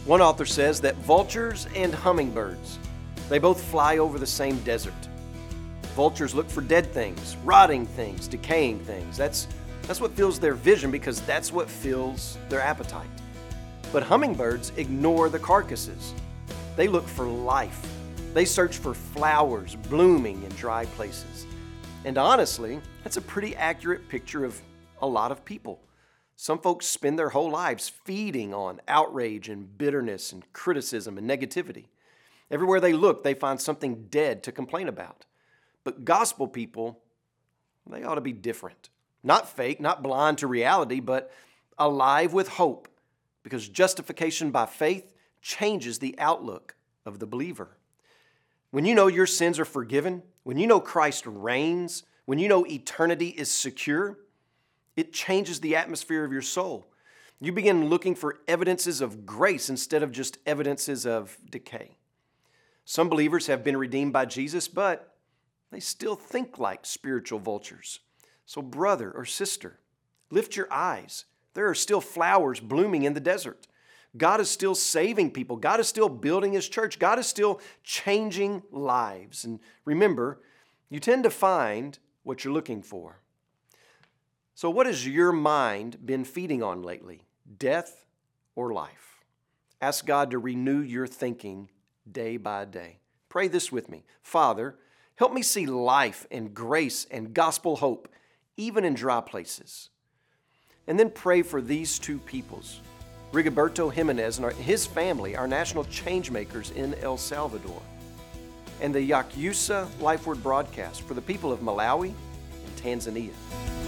One author says that vultures and hummingbirds, they both fly over the same desert. Vultures look for dead things, rotting things, decaying things. That's what fills their vision because that's what fills their appetite. But hummingbirds ignore the carcasses. They look for life. They search for flowers blooming in dry places. And honestly, that's a pretty accurate picture of a lot of people. Some folks spend their whole lives feeding on outrage and bitterness and criticism and negativity. Everywhere they look, they find something dead to complain about. But gospel people, they ought to be different. Not fake, not blind to reality, but alive with hope, because justification by faith changes the outlook of the believer. When you know your sins are forgiven, when you know Christ reigns, when you know eternity is secure, it changes the atmosphere of your soul. You begin looking for evidences of grace instead of just evidences of decay. Some believers have been redeemed by Jesus, but they still think like spiritual vultures. So brother or sister, lift your eyes. There are still flowers blooming in the desert. God is still saving people. God is still building His church. God is still changing lives. And remember, you tend to find what you're looking for. So what has your mind been feeding on lately? Death or life? Ask God to renew your thinking day by day. Pray this with me. Father, help me see life and grace and gospel hope, even in dry places. And then pray for these two peoples, Rigoberto Jimenez and his family, our national change makers in El Salvador, and the Yakyusa Life Word broadcast for the people of Malawi and Tanzania.